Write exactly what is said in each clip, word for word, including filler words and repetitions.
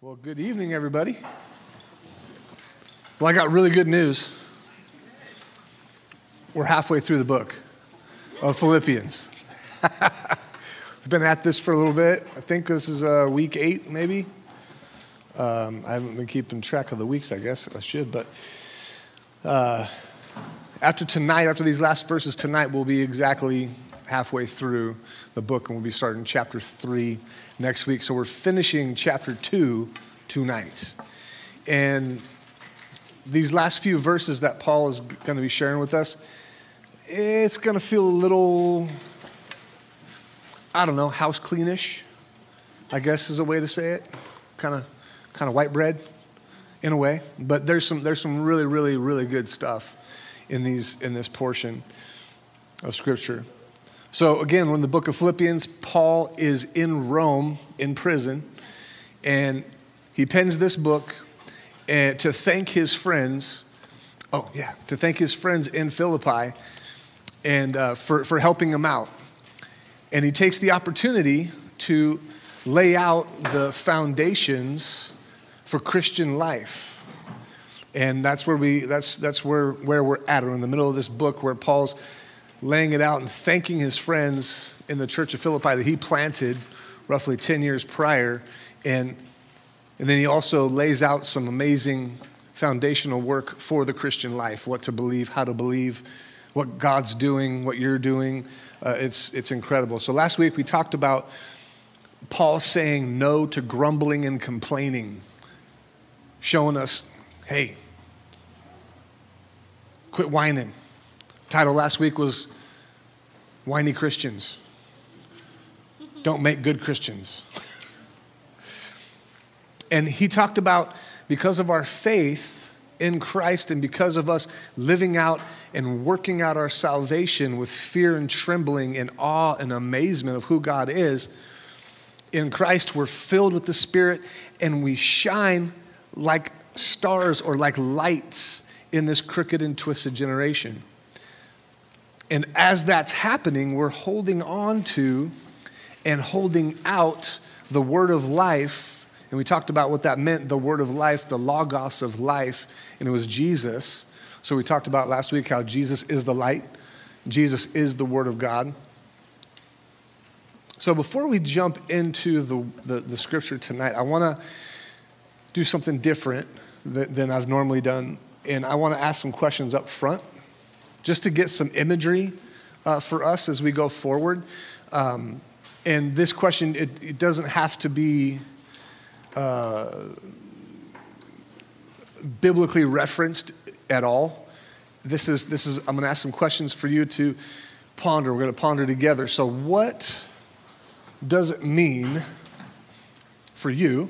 Well, good evening, everybody. Well, I got really good news. We're halfway through the book of Philippians. We've been at this for a little bit. I think this is uh, week eight, maybe. Um, I haven't been keeping track of the weeks, I guess. I should, but uh, after tonight, after these last verses tonight, we'll be exactly halfway through the book, and we'll be starting chapter three next week. So we're finishing chapter two tonight. And these last few verses that Paul is going to be sharing with us, it's going to feel a little, I don't know, house cleanish, I guess is a way to say it. Kind of kind of white bread in a way. But there's some there's some really, really, really good stuff in these in this portion of Scripture. So again, we're in the book of Philippians. Paul is in Rome, in prison, and he pens this book uh, to thank his friends. Oh yeah, to thank his friends in Philippi and uh, for for helping him out. And he takes the opportunity to lay out the foundations for Christian life, and that's where we that's that's where where we're at. We're in the middle of this book where Paul's laying it out and thanking his friends in the church of Philippi that he planted roughly ten years prior. And, and then he also lays out some amazing foundational work for the Christian life, what to believe, how to believe, what God's doing, what you're doing. Uh, it's, it's incredible. So last week we talked about Paul saying no to grumbling and complaining, showing us, hey, quit whining. Title last week was Whiny Christians don't make good Christians. And he talked about because of our faith in Christ and because of us living out and working out our salvation with fear and trembling and awe and amazement of who God is, in Christ we're filled with the Spirit and we shine like stars or like lights in this crooked and twisted generation. And as that's happening, we're holding on to and holding out the word of life. And we talked about what that meant, the word of life, the logos of life, and it was Jesus. So we talked about last week how Jesus is the light. Jesus is the word of God. So before we jump into the, the, the scripture tonight, I want to do something different than, than I've normally done. And I want to ask some questions up front, just to get some imagery uh, for us as we go forward. Um, and this question, it, it doesn't have to be uh, biblically referenced at all. This is, this is, I'm going to ask some questions for you to ponder. We're going to ponder together. So what does it mean for you?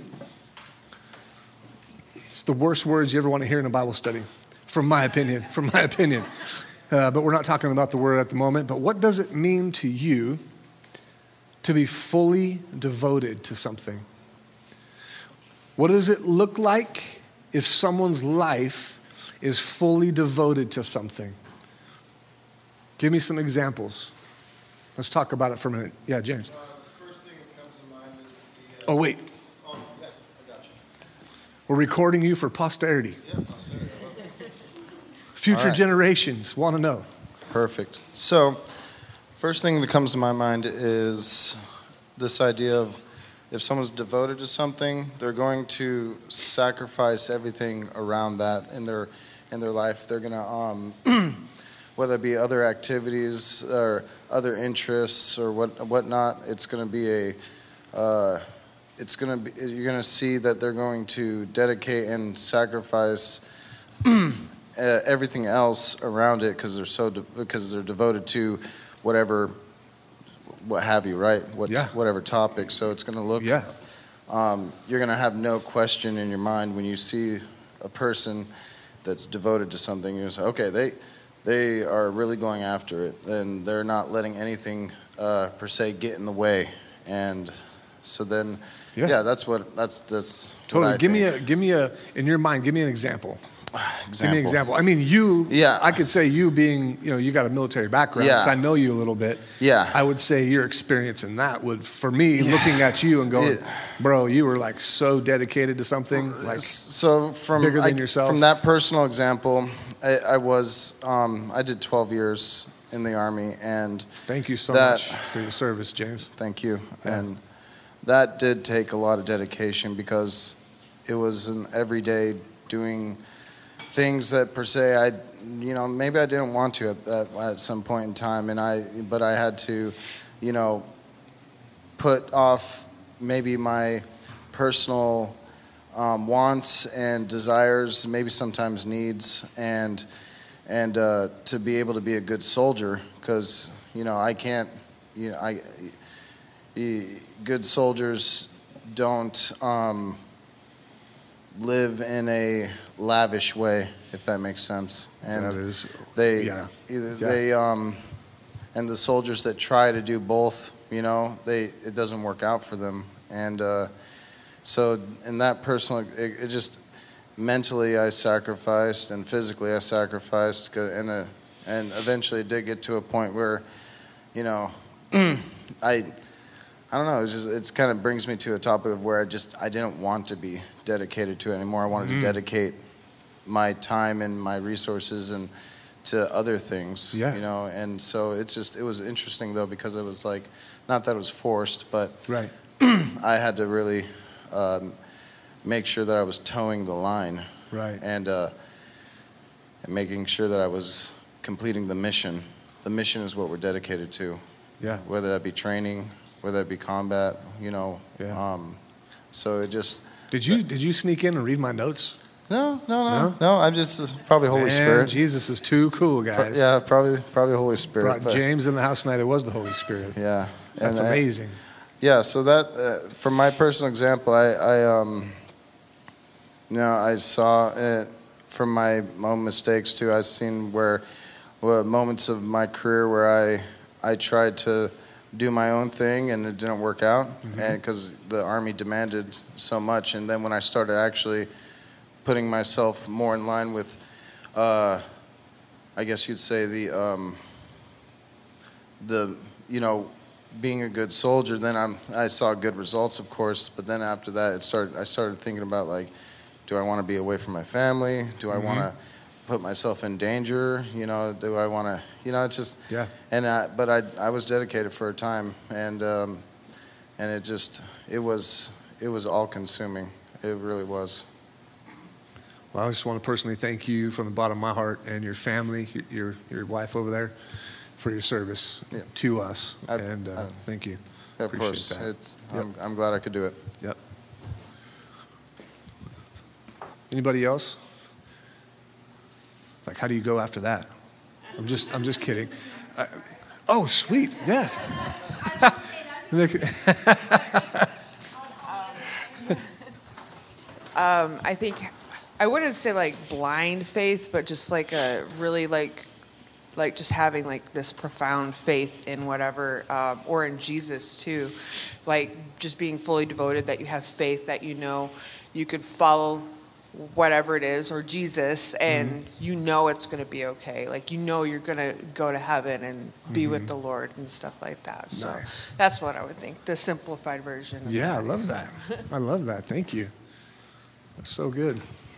It's the worst words you ever want to hear in a Bible study, from my opinion, from my opinion. Uh, but we're not talking about the word at the moment. But what does it mean to you to be fully devoted to something? What does it look like if someone's life is fully devoted to something? Give me some examples. Let's talk about it for a minute. Yeah, James. Uh, the first thing that comes to mind is the... Uh, oh, wait. Oh, yeah, I got you. We're recording you for posterity. Yeah, posterity. Future right. generations want to know. Perfect. So, first thing that comes to my mind is this idea of if someone's devoted to something, they're going to sacrifice everything around that in their in their life. They're going to, um, whether it be other activities or other interests or what whatnot, it's going to be a, uh, it's going to be, you're going to see that they're going to dedicate and sacrifice Uh, everything else around it because they're so de- because they're devoted to whatever, what have you, right? What yeah. whatever topic. So it's going to look. Yeah. Um, you're going to have no question in your mind when you see a person that's devoted to something. You're going to say, okay, they they are really going after it, and they're not letting anything uh, per se get in the way. And so then, yeah, yeah that's what that's that's. Totally. What I give think. me a give me a in your mind. Give me an example. example. Give me an example. I mean, you, Yeah. I could say you being, you know, you got a military background, Yeah. so I know you a little bit. Yeah. I would say your experience in that would, for me, Yeah. looking at you and going, Yeah. bro, you were like so dedicated to something, like so from bigger than I, yourself. from that personal example, I, I was um, I did twelve years in the Army, and thank you so that- much for your service, James. thank you. Yeah. And that did take a lot of dedication because it was an everyday doing things that per se I, you know, maybe I didn't want to at, at, at some point in time, and I, but I had to, you know, put off maybe my personal um, wants and desires, maybe sometimes needs, and and uh, to be able to be a good soldier, because you know I can't, you know, I, y- good soldiers don't um, live in a lavish way, if that makes sense, and That is, they yeah. either Yeah. they um, and the soldiers that try to do both, you know, they it doesn't work out for them, and uh, so in that personal, it, it just mentally I sacrificed and physically I sacrificed, 'cause- and uh, and eventually it did get to a point where, you know, I. I don't know. It's just it's kind of brings me to a topic of where I just I didn't want to be dedicated to it anymore. I wanted Mhm. to dedicate my time and my resources and to other things. Yeah. You know, and so it's just it was interesting though, because it was like, not that it was forced, but Right. I had to really um, make sure that I was towing the line Right. and uh, and making sure that I was completing the mission. The mission is what we're dedicated to, Yeah. whether that be training, whether it be combat, you know. Yeah. Um, so it just Did you did you sneak in and read my notes? no, no, no, No? no. I'm just uh, probably Holy Man, Spirit. Jesus is too cool, Pro- guys. yeah, probably probably Holy Spirit. Brought but- James in the house tonight. It was the Holy Spirit. yeah, That's And I- amazing. Yeah, so that, uh, from my personal example, I, I um, you know, I saw it from my own mistakes too. I've seen where, where moments of my career where I, I tried to do my own thing and it didn't work out, Mm-hmm. and because the Army demanded so much. And then when I started actually putting myself more in line with, uh, I guess you'd say the, um, the, you know, being a good soldier, then I'm, I saw good results, of course, but then after that, it started, I started thinking about, like, do I want to be away from my family? Do I want to put myself in danger? You know, do I want to, you know, it's just, Yeah. and I, but I, I was dedicated for a time, and, um, and it just, it was, it was all consuming. It really was. Well, I just want to personally thank you from the bottom of my heart and your family, your your, your wife over there, for your service Yeah. to us. I- and uh, I- thank you. Of Appreciate course, that. it's, Yep. I'm, I'm glad I could do it. Yep. Anybody else? Like, how do you go after that? I'm just, I'm just kidding. Uh, oh, sweet, yeah. Um, I think I wouldn't say like blind faith, but just like a really like like just having like this profound faith in whatever um, or in Jesus too, like just being fully devoted, that you have faith that you know you could follow whatever it is, or Jesus, and you know it's going to be okay. Like you know you're going to go to heaven and be with the Lord and stuff like that. So Nice. that's what I would think, the simplified version. Of Yeah, I that. love that. I love that. Thank you. That's so good.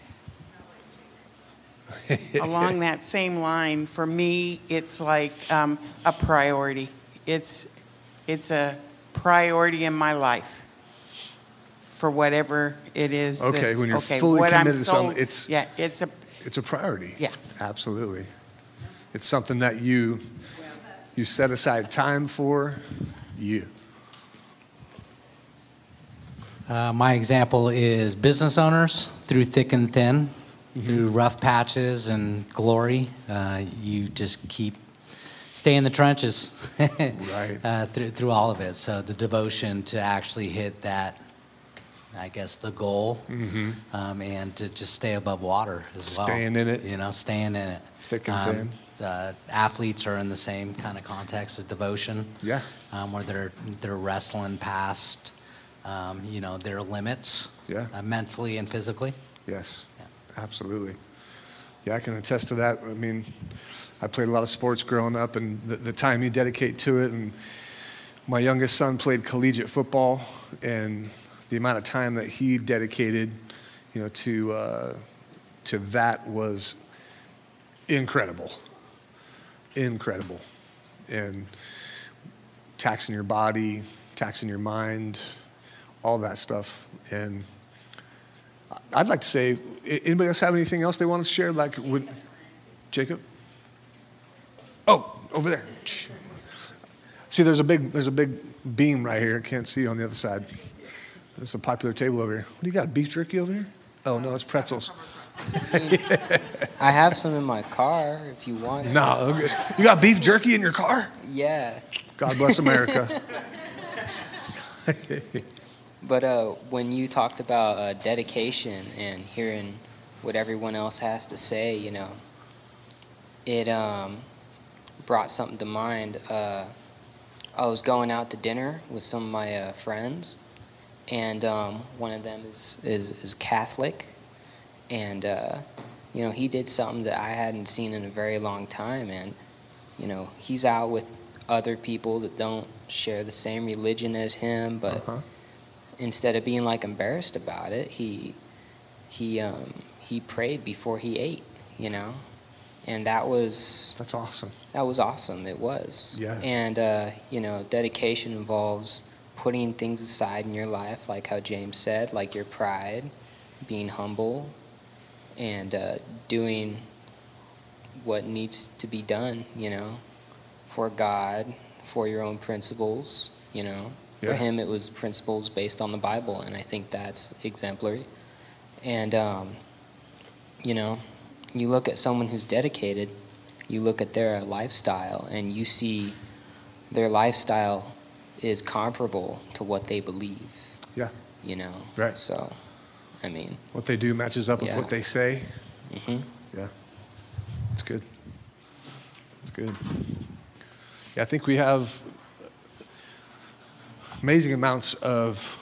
Along that same line, for me, it's like um, a priority. It's it's a priority in my life for whatever it is. that- Okay, when you're okay, fully what I'm committed to so- something, it's- yeah, it's a It's a priority. Yeah. Absolutely. It's something that you you set aside time for you. Uh, my example is business owners through thick and thin, through rough patches and glory. Uh, you just keep stay in the trenches Right. uh, through, through all of it. So the devotion to actually hit that, I guess, the goal, um, and to just stay above water as well. Staying in it. You know, staying in it. Thick and thin. Uh, athletes are in the same kind of context of devotion. Yeah. Um, where they're they're wrestling past, um, you know, their limits, Yeah. uh, mentally and physically. Yes. Absolutely. Yeah, I can attest to that. I mean, I played a lot of sports growing up, and the, the time you dedicate to it, and my youngest son played collegiate football, and the amount of time that he dedicated, you know, to uh, to that was incredible, incredible, and taxing your body, taxing your mind, all that stuff. And I'd like to say, anybody else have anything else they want to share? Like, would Jacob? Oh, over there. See, there's a big there's a big beam right here. I can't see on the other side. There's a popular table over here. What do you got? Beef jerky over here? Oh no, it's pretzels. I have some in my car if you want. No, okay. You got beef jerky in your car? Yeah. God bless America. But uh, when you talked about uh, dedication and hearing what everyone else has to say, you know, it um, brought something to mind. Uh, I was going out to dinner with some of my uh, friends, and um, one of them is, is, is Catholic, and, uh, you know, he did something that I hadn't seen in a very long time, and, you know, he's out with other people that don't share the same religion as him, but uh-huh. instead of being like embarrassed about it, he he um, he prayed before he ate, you know, and that was that's awesome. That was awesome. It was. Yeah. And uh, you know, dedication involves putting things aside in your life, like how James said, like your pride, being humble, and uh, doing what needs to be done, you know, for God, for your own principles, you know. Yeah. For him, it was principles based on the Bible, and I think that's exemplary. And, um, you know, you look at someone who's dedicated, you look at their lifestyle, and you see their lifestyle is comparable to what they believe. Yeah. You know? Right. So, I mean. What they do matches up with yeah. what they say. Mm-hmm. Yeah. It's good. It's good. Yeah, I think we have amazing amounts of.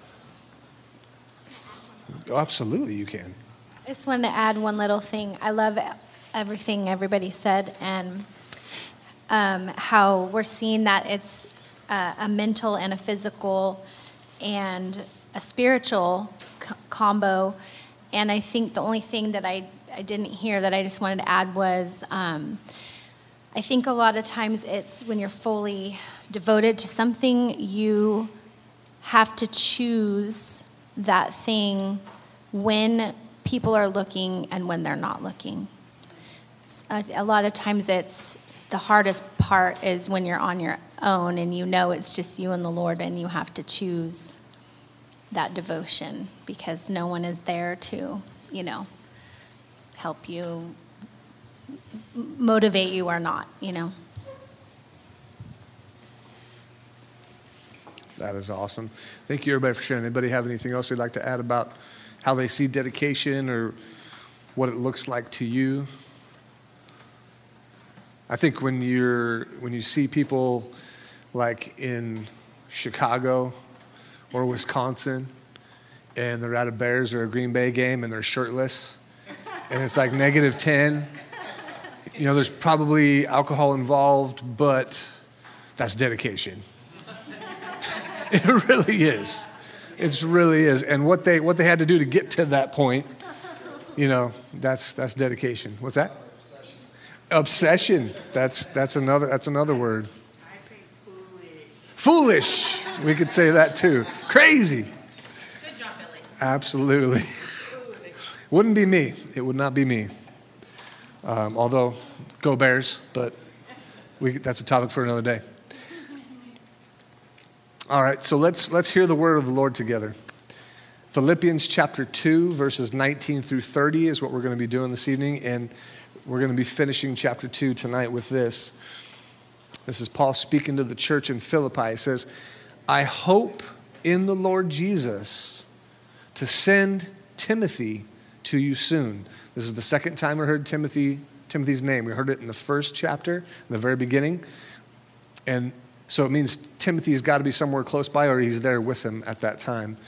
Oh, absolutely, you can. I just wanted to add one little thing. I love everything everybody said, and um, how we're seeing that it's uh, a mental and a physical and a spiritual co- combo. And I think the only thing that I, I didn't hear that I just wanted to add was um, I think a lot of times it's when you're fully devoted to something, you have to choose that thing when people are looking and when they're not looking. A, a lot of times it's the hardest part is when you're on your own and you know it's just you and the Lord, and you have to choose that devotion because no one is there to, you know, help you, motivate you or not, you know. That is awesome. Thank you, everybody, for sharing. Anybody have anything else they'd like to add about how they see dedication or what it looks like to you? I think when you're when you see people like in Chicago or Wisconsin and they're at a Bears or a Green Bay game and they're shirtless and it's like negative ten, you know, there's probably alcohol involved, but that's dedication. It really is. It really is. And what they what they had to do to get to that point, you know, that's that's dedication. What's that? Obsession. Obsession. That's that's another that's another word. I think foolish. Foolish. We could say that too. Crazy. Good job, Billy. Absolutely. Wouldn't be me. It would not be me. Um, although, go Bears, but we that's a topic for another day. All right, so let's let's hear the word of the Lord together. Philippians chapter two, verses nineteen through thirty is what we're going to be doing this evening, and we're going to be finishing chapter two tonight with this. This is Paul speaking to the church in Philippi. He says, I hope in the Lord Jesus to send Timothy to you soon. This is the second time we heard Timothy Timothy's name. We heard it in the first chapter, in the very beginning, and so it means Timothy's got to be somewhere close by or he's there with him at that time.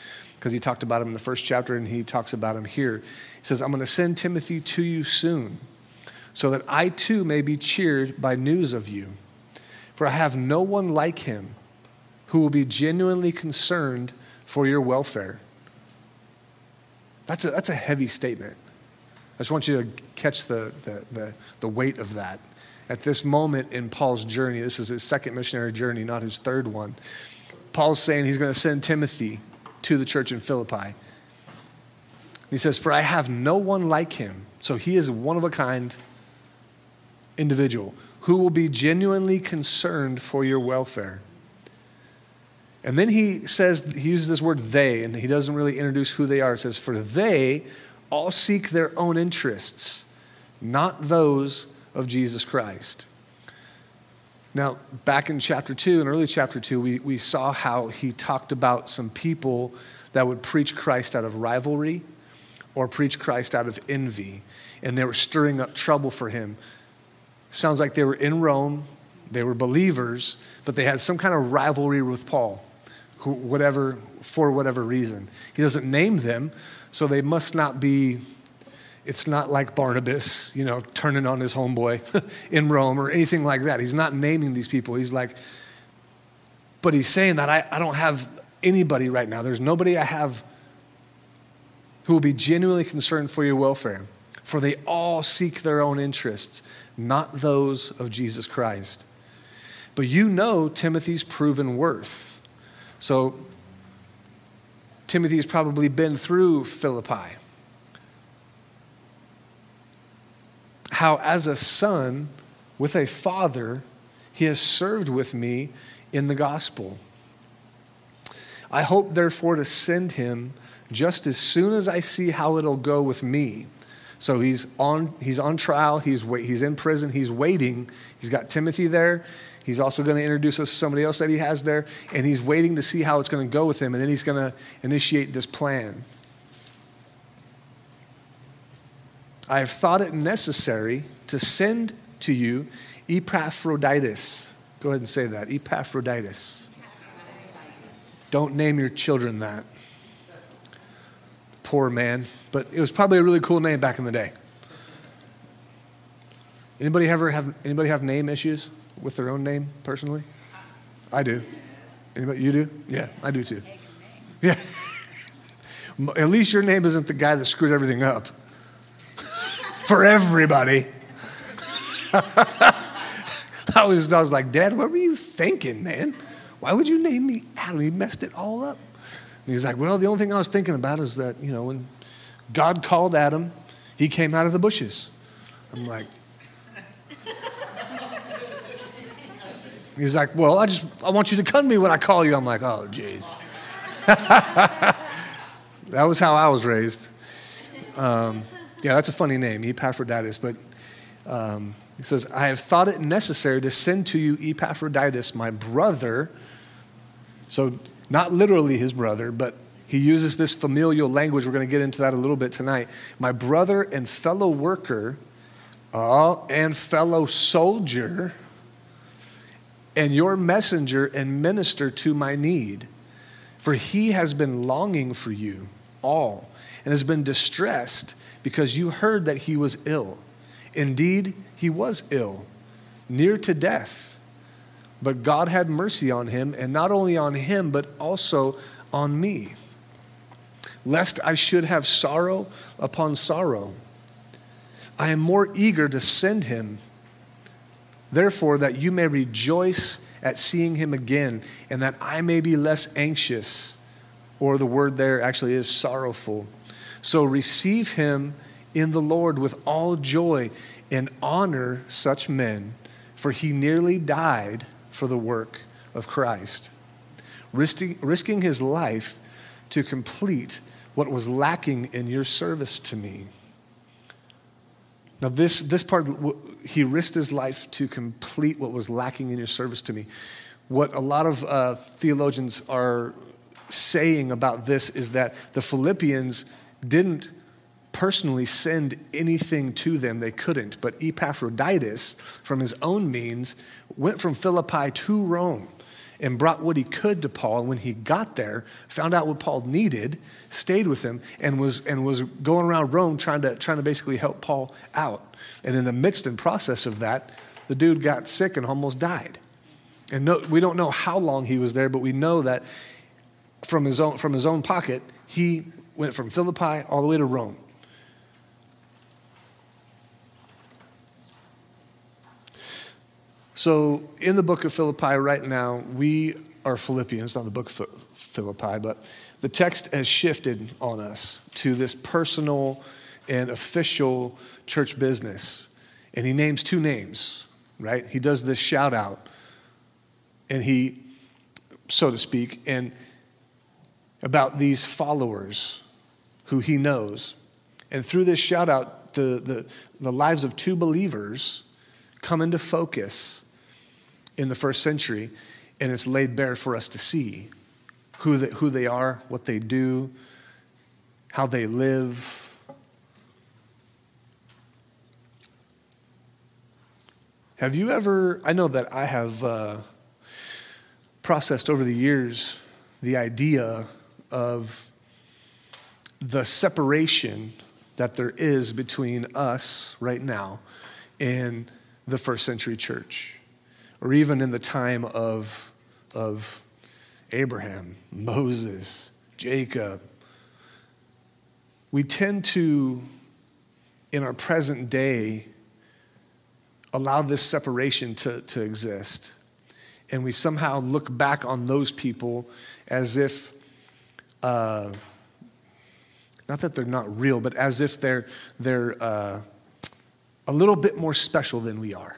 because he talked about him in the first chapter and he talks about him here. He says, I'm going to send Timothy to you soon so that I too may be cheered by news of you. For I have no one like him who will be genuinely concerned for your welfare. That's a, that's a heavy statement. I just want you to catch the, the, the, the weight of that. At this moment in Paul's journey, this is his second missionary journey, not his third one. Paul's saying he's going to send Timothy to the church in Philippi. He says, for I have no one like him. So he is one of a kind individual who will be genuinely concerned for your welfare. And then he says, he uses this word they, and he doesn't really introduce who they are. It says, for they all seek their own interests, not those of Jesus Christ. Now, back in chapter two, in early chapter two, we, we saw how he talked about some people that would preach Christ out of rivalry or preach Christ out of envy, and they were stirring up trouble for him. Sounds like they were in Rome, they were believers, but they had some kind of rivalry with Paul, who, whatever, for whatever reason. He doesn't name them, so they must not be, it's not like Barnabas, you know, turning on his homeboy in Rome or anything like that. He's not naming these people. He's like, but he's saying that I, I don't have anybody right now. There's nobody I have who will be genuinely concerned for your welfare. For they all seek their own interests, not those of Jesus Christ. But you know Timothy's proven worth. So Timothy's probably been through Philippi. How as a son with a father, he has served with me in the gospel. I hope therefore to send him just as soon as I see how it'll go with me. So he's on, he's on trial, he's, wait, he's in prison, he's waiting. He's got Timothy there. He's also going to introduce us to somebody else that he has there, and he's waiting to see how it's going to go with him, and then he's going to initiate this plan. I have thought it necessary to send to you Epaphroditus. Go ahead and say that, Epaphroditus. Don't name your children that. Poor man, but it was probably a really cool name back in the day. Anybody ever have anybody have name issues with their own name personally? I do. Anybody? You do? Yeah, I do too. Yeah. At least your name isn't the guy that screwed everything up for everybody. I was I was like, Dad, what were you thinking, man? Why would you name me Adam? He messed it all up. And he's like, well, the only thing I was thinking about is that, you know, when God called Adam, he came out of the bushes. I'm like, he's like, well, I just, I want you to come to me when I call you. I'm like, oh, geez. That was how I was raised. Um, yeah, that's a funny name, Epaphroditus. But um, he says, I have thought it necessary to send to you Epaphroditus, my brother. So not literally his brother, but he uses this familial language. We're going to get into that a little bit tonight. My brother and fellow worker uh, and fellow soldier and your messenger and minister to my need. For he has been longing for you all and has been distressed because you heard that he was ill. Indeed, he was ill, near to death. But God had mercy on him, and not only on him, but also on me, lest I should have sorrow upon sorrow. I am more eager to send him, therefore, that you may rejoice at seeing him again, and that I may be less anxious, or the word there actually is sorrowful. So receive him in the Lord with all joy, and honor such men, for he nearly died for the work of Christ, risking, risking his life to complete what was lacking in your service to me. Now this, this part, he risked his life to complete what was lacking in your service to me. What a lot of uh, theologians are saying about this is that the Philippians didn't personally send anything to them. They couldn't. But Epaphroditus, from his own means, went from Philippi to Rome and brought what he could to Paul. And when he got there, found out what Paul needed, stayed with him, and was and was going around Rome trying to trying to basically help Paul out. And in the midst and process of that, the dude got sick and almost died. And no, we don't know how long he was there, but we know that from his own from his own pocket, he went from Philippi all the way to Rome. So in the book of Philippi right now, we are Philippians, not the book of Philippi, but the text has shifted on us to this personal and official church business. And he names two names, right? He does this shout out, and he, so to speak, and about these followers who he knows. And through this shout out, the, the, the lives of two believers come into focus in the first century, and it's laid bare for us to see who they, who they are, what they do, how they live. Have you ever, I know that I have uh, processed over the years the idea of the separation that there is between us right now and the first century church, or even in the time of, of Abraham, Moses, Jacob. We tend to, in our present day, allow this separation to, to exist. And we somehow look back on those people as if, uh, not that they're not real, but as if they're, they're uh, a little bit more special than we are.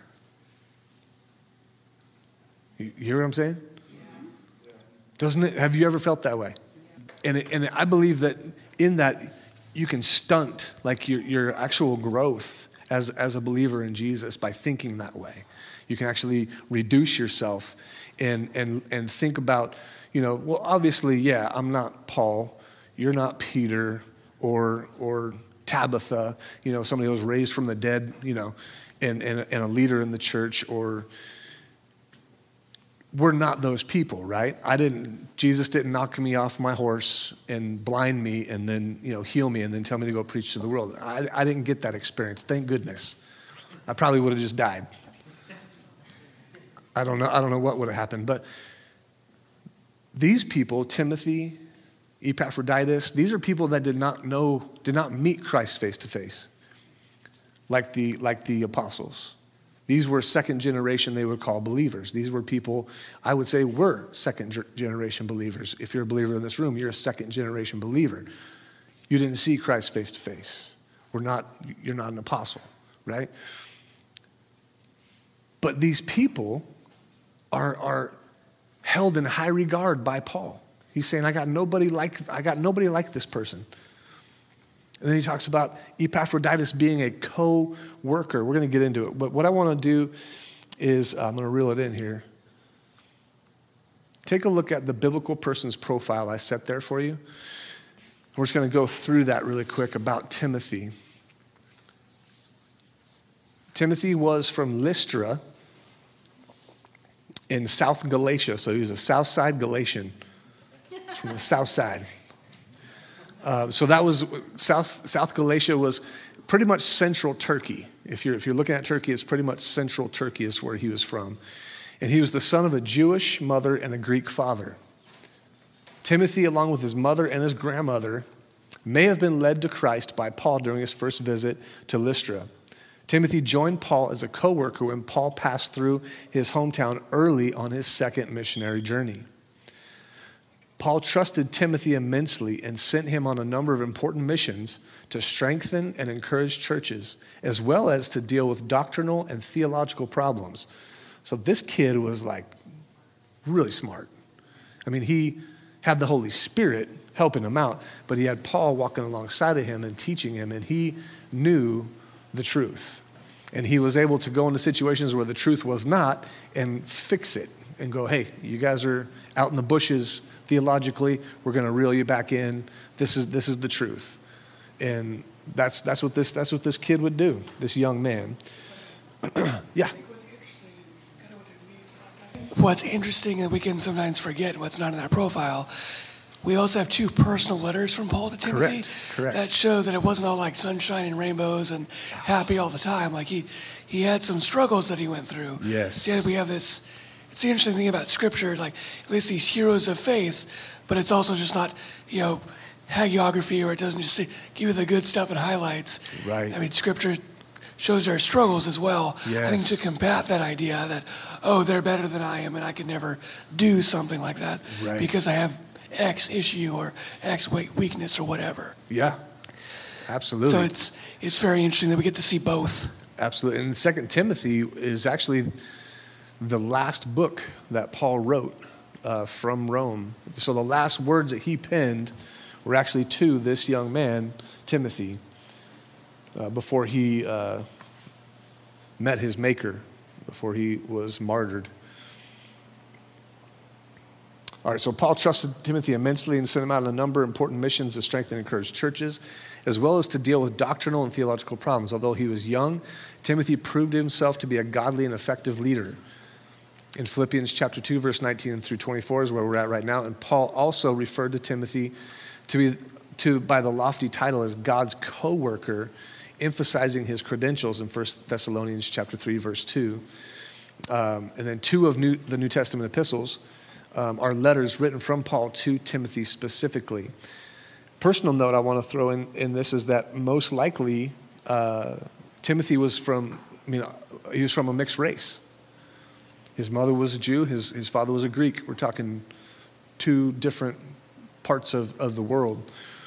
You hear what I'm saying? Yeah. Doesn't it? Have you ever felt that way? And it, and I believe that in that you can stunt like your your actual growth as as a believer in Jesus by thinking that way. You can actually reduce yourself and and and think about, you know, well, obviously, yeah, I'm not Paul, you're not Peter or or Tabitha, you know, somebody who was raised from the dead, you know, and and, and a leader in the church, or we're not those people, right? I didn't, Jesus didn't knock me off my horse and blind me and then, you know, heal me and then tell me to go preach to the world. I, I didn't get that experience, thank goodness. I probably would have just died. I don't know, I don't know what would have happened, but these people, Timothy, Epaphroditus, these are people that did not know, did not meet Christ face to face, like the like the apostles. These were second generation, they would call believers. These were people, I would say, were second generation believers. If you're a believer in this room, you're a second generation believer. You didn't see Christ face to face. We're not, you're not an apostle, right? But these people are, are held in high regard by Paul. He's saying, I got nobody like, I got nobody like this person. And then he talks about Epaphroditus being a co-worker. We're going to get into it. But what I want to do is, uh, I'm going to reel it in here. Take a look at the biblical person's profile I set there for you. We're just going to go through that really quick about Timothy. Timothy was from Lystra in South Galatia. So he was a South Side Galatian from the South Side. Uh, so that was, South, South Galatia was pretty much central Turkey. If you're, if you're looking at Turkey, it's pretty much central Turkey is where he was from. And he was the son of a Jewish mother and a Greek father. Timothy, along with his mother and his grandmother, may have been led to Christ by Paul during his first visit to Lystra. Timothy joined Paul as a co-worker when Paul passed through his hometown early on his second missionary journey. Paul trusted Timothy immensely and sent him on a number of important missions to strengthen and encourage churches, as well as to deal with doctrinal and theological problems. So this kid was like really smart. I mean, he had the Holy Spirit helping him out, but he had Paul walking alongside of him and teaching him, and he knew the truth. And he was able to go into situations where the truth was not and fix it and go, hey, you guys are out in the bushes theologically, we're going to reel you back in. This is this is the truth. And that's that's what this that's what this kid would do, this young man. Yeah. what's interesting and we can sometimes forget what's not in that profile, we also have two personal letters from Paul to Timothy. Correct, correct. That show that it wasn't all like sunshine and rainbows and happy all the time. Like he, he had some struggles that he went through. Yes. Yeah, we have this, it's the interesting thing about Scripture, like at least these heroes of faith, but it's also just not, you know, hagiography, or it doesn't just say, give you the good stuff and highlights. Right. I mean, Scripture shows our struggles as well. Yes. I think to combat that idea that, oh, they're better than I am and I could never do something like that Right. because I have X issue or X weakness or whatever. Yeah, absolutely. So it's it's very interesting that we get to see both. Absolutely. And Second Timothy is actually the last book that Paul wrote uh, from Rome. So the last words that he penned were actually to this young man, Timothy, uh, before he uh, met his maker, before he was martyred. All right, so Paul trusted Timothy immensely and sent him out on a number of important missions to strengthen and encourage churches, as well as to deal with doctrinal and theological problems. Although he was young, Timothy proved himself to be a godly and effective leader. In Philippians chapter two, verse nineteen through twenty-four is where we're at right now. And Paul also referred to Timothy to be to by the lofty title as God's co-worker, emphasizing his credentials in First Thessalonians chapter three, verse two. Um, and then two of New, the New Testament epistles Um, are letters written from Paul to Timothy specifically. Personal note I want to throw in, in this is that most likely uh, Timothy was from, I mean, he was from a mixed race. His mother was a Jew, his, his father was a Greek. We're talking two different parts of, of the world.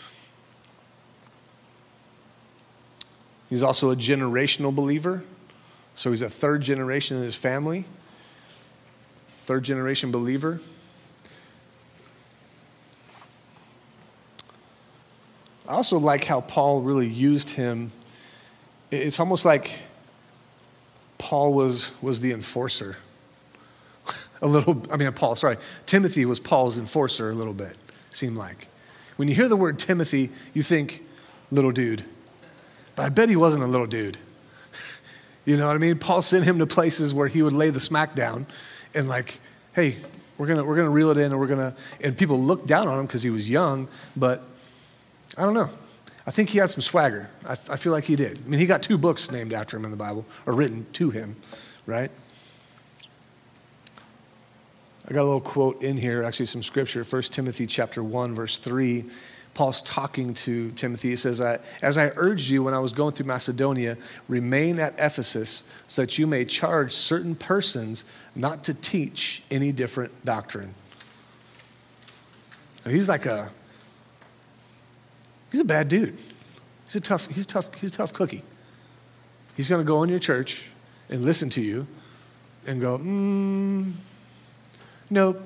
He's also a generational believer. So he's a third generation in his family, third generation believer. I also like how Paul really used him. It's almost like Paul was, was the enforcer. A little, I mean, Paul, sorry. Timothy was Paul's enforcer a little bit, seemed like. When you hear the word Timothy, you think little dude. But I bet he wasn't a little dude. You know what I mean? Paul sent him to places where he would lay the smack down and like, hey, we're gonna we're gonna reel it in, and we're gonna, and people looked down on him because he was young, but I don't know. I think he had some swagger. I, I feel like he did. I mean, he got two books named after him in the Bible, or written to him, right? I got a little quote in here, actually some scripture, First Timothy chapter one, verse three. Paul's talking to Timothy. He says, as I urged you when I was going through Macedonia, remain at Ephesus so that you may charge certain persons not to teach any different doctrine. So he's like a, he's a bad dude. He's a tough, he's a tough, he's a tough cookie. He's going to go in your church and listen to you and go, mm, nope.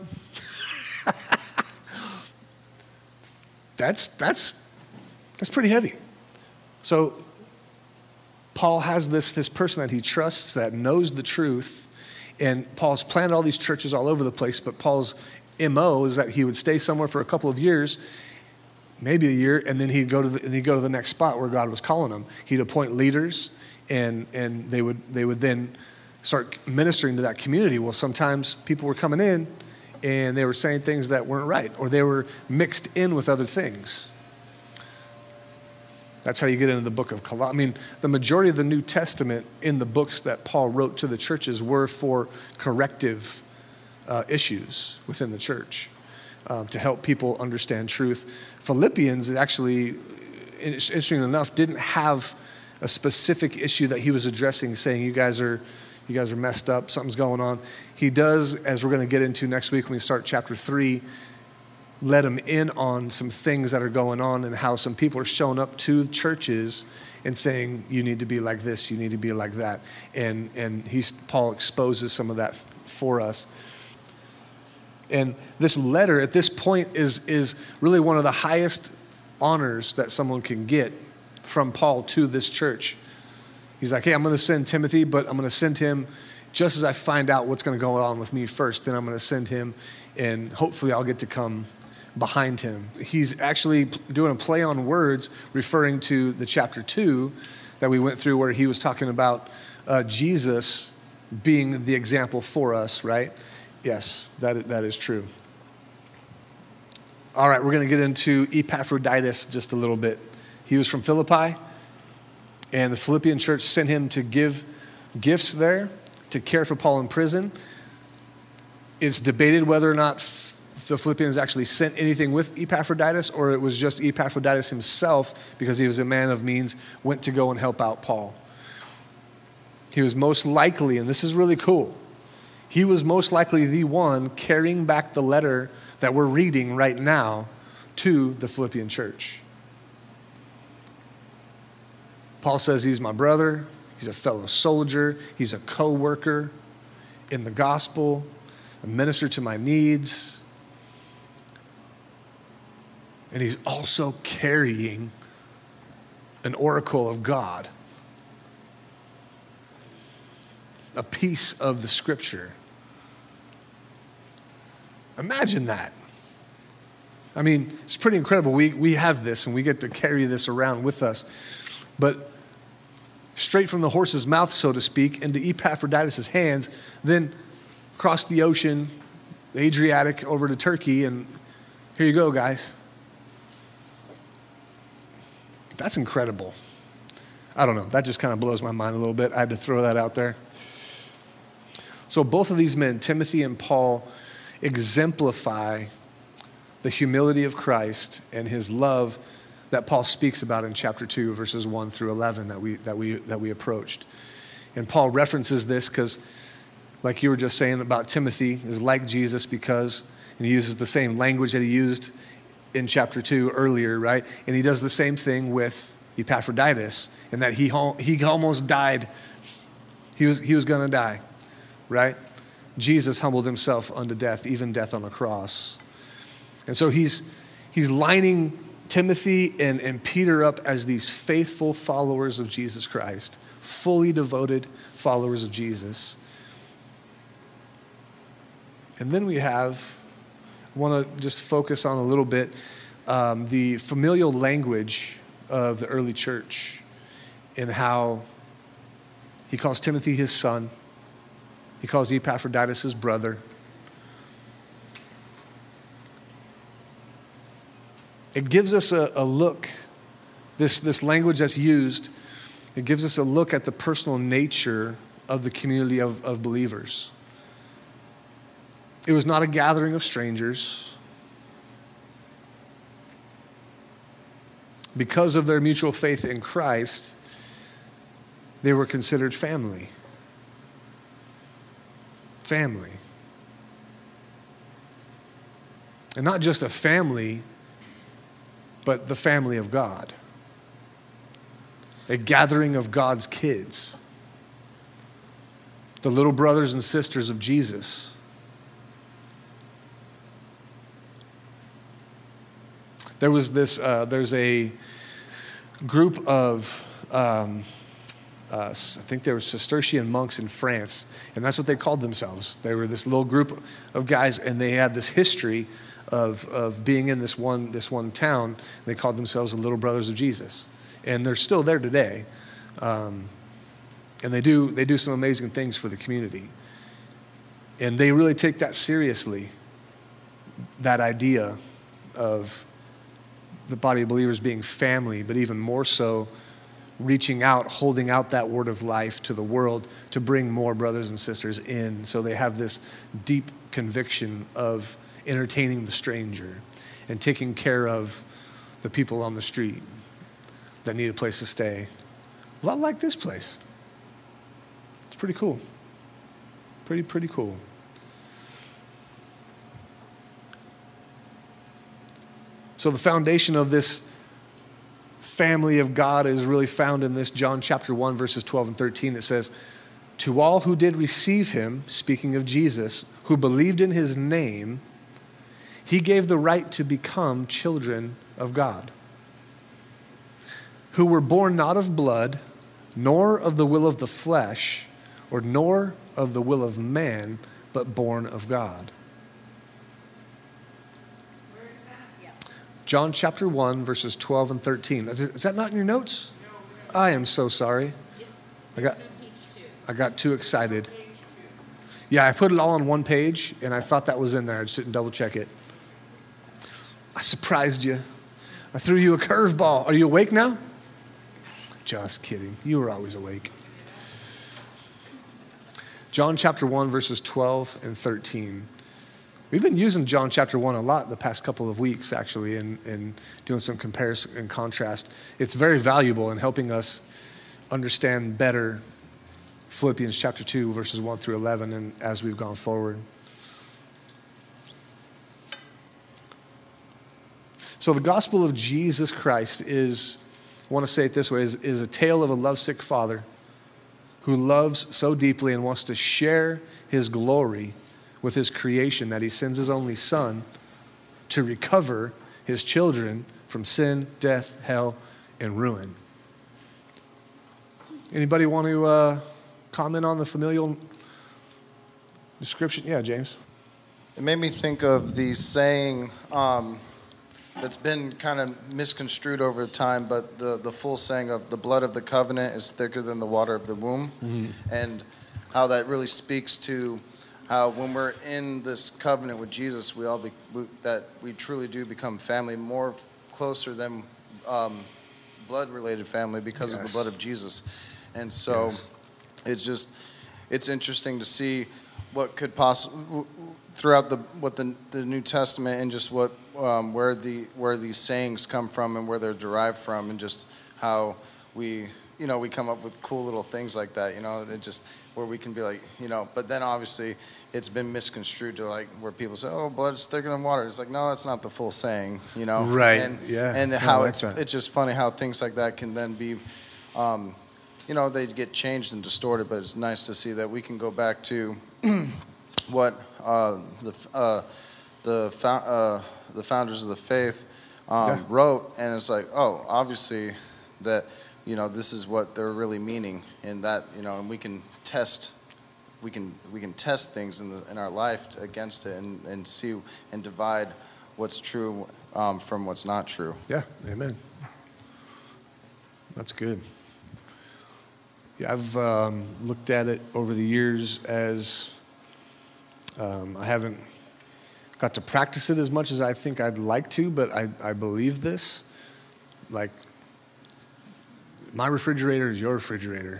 That's that's that's pretty heavy. So Paul has this, this person that he trusts that knows the truth, and Paul's planted all these churches all over the place, but Paul's M O is that he would stay somewhere for a couple of years, maybe a year, and then he'd go to the, he'd go to the next spot where God was calling him. He'd appoint leaders, and and they would they would then start ministering to that community. Well, sometimes people were coming in and they were saying things that weren't right, or they were mixed in with other things. That's how you get into the book of Colossians. I mean, the majority of the New Testament in the books that Paul wrote to the churches were for corrective uh, issues within the church, um, to help people understand truth. Philippians actually, interestingly enough, didn't have a specific issue that he was addressing, saying, you guys are You guys are messed up, something's going on. He does, as we're going to get into next week when we start chapter three, let him in on some things that are going on and how some people are showing up to churches and saying, you need to be like this, you need to be like that. And and he's, Paul exposes some of that for us. And this letter at this point is, is really one of the highest honors that someone can get from Paul to this church. He's like, hey, I'm going to send Timothy, but I'm going to send him just as I find out what's going to go on with me first. Then I'm going to send him, and hopefully I'll get to come behind him. He's actually doing a play on words referring to the chapter two that we went through where he was talking about uh, Jesus being the example for us, right? Yes, that that is true. All right, we're going to get into Epaphroditus just a little bit. He was from Philippi, and the Philippian church sent him to give gifts there, to care for Paul in prison. It's debated whether or not the Philippians actually sent anything with Epaphroditus, or it was just Epaphroditus himself, because he was a man of means, went to go and help out Paul. He was most likely, and this is really cool, he was most likely the one carrying back the letter that we're reading right now to the Philippian church. Paul says he's my brother, he's a fellow soldier, he's a co-worker in the gospel, a minister to my needs. And he's also carrying an oracle of God, a piece of the scripture. Imagine that. I mean, it's pretty incredible. We we have this and we get to carry this around with us. But straight from the horse's mouth, so to speak, into Epaphroditus' hands, then across the ocean, the Adriatic, over to Turkey, and here you go, guys. That's incredible. I don't know. That just kind of blows my mind a little bit. I had to throw that out there. So both of these men, Timothy and Paul, exemplify the humility of Christ and his love that Paul speaks about in chapter two, verses one through eleven that we that we that we approached. And Paul references this because, like you were just saying about Timothy, is like Jesus because, and he uses the same language that he used in chapter two earlier, right? And he does the same thing with Epaphroditus, in that he he almost died. He was he was going to die, right? Jesus humbled himself unto death, even death on a cross. And so he's he's lining Timothy and, and Peter up as these faithful followers of Jesus Christ, fully devoted followers of Jesus. And then we have, I want to just focus on a little bit um, the familial language of the early church and how he calls Timothy his son. He calls Epaphroditus his brother. It gives us a, a look, this, this language that's used, it gives us a look at the personal nature of the community of, of believers. It was not a gathering of strangers. Because of their mutual faith in Christ, they were considered family. Family. And not just a family, but the family of God. A gathering of God's kids. The little brothers and sisters of Jesus. There was this, uh, there's a group of, um, uh, I think they were Cistercian monks in France, and that's what they called themselves. They were this little group of guys, and they had this history of of being in this one this one town. They called themselves the Little Brothers of Jesus, and they're still there today. Um, and they do they do some amazing things for the community, and they really take that seriously. That idea of the body of believers being family, but even more so, reaching out, holding out that word of life to the world to bring more brothers and sisters in. So they have this deep conviction of entertaining the stranger and taking care of the people on the street that need a place to stay. A lot like this place. It's pretty cool. Pretty, pretty cool. So the foundation of this family of God is really found in this John chapter one, verses twelve and thirteen. It says, "To all who did receive him," speaking of Jesus, "who believed in his name, he gave the right to become children of God, who were born not of blood, nor of the will of the flesh, or nor of the will of man, but born of God." Where is that? Yeah. John chapter one, verses twelve and thirteen. Is that not in your notes? I am so sorry. I got, I got too excited. Yeah, I put it all on one page, and I thought that was in there. I just didn't double check it. I surprised you. I threw you a curveball. Are you awake now? Just kidding. You were always awake. John chapter one, verses twelve and thirteen. We've been using John chapter one a lot the past couple of weeks, actually, and, and doing some comparison and contrast. It's very valuable in helping us understand better Philippians chapter two, verses one through eleven, and as we've gone forward. So the gospel of Jesus Christ is, I want to say it this way, is, is a tale of a lovesick father who loves so deeply and wants to share his glory with his creation that he sends his only son to recover his children from sin, death, hell, and ruin. Anybody want to uh, comment on the familial description? Yeah, James. It made me think of the saying um, that's been kind of misconstrued over time, but the, the full saying of the blood of the covenant is thicker than the water of the womb, mm-hmm. and how that really speaks to how when we're in this covenant with Jesus, we all be, we, that we truly do become family, more closer than um, blood-related family because yes. of the blood of Jesus. And so yes. it's just, it's interesting to see what could possibly, throughout the what the, the New Testament and just what um, where the where these sayings come from and where they're derived from, and just how we you know we come up with cool little things like that, you know, it just where we can be like, you know, but then obviously it's been misconstrued to like where people say, oh, blood is thicker than water. It's like, no, that's not the full saying, you know, right? And, yeah, and how like it's that. It's just funny how things like that can then be. Um, You know, they get changed and distorted, but it's nice to see that we can go back to what uh, the uh, the fo- uh, the founders of the faith um, yeah. wrote, and it's like, oh, obviously that you know this is what they're really meaning, and that you know, and we can test, we can we can test things in the, in our life against it, and, and see and divide what's true um, from what's not true. Yeah, amen. That's good. Yeah, I've um, looked at it over the years as um, I haven't got to practice it as much as I think I'd like to, but I, I believe this. Like, my refrigerator is your refrigerator.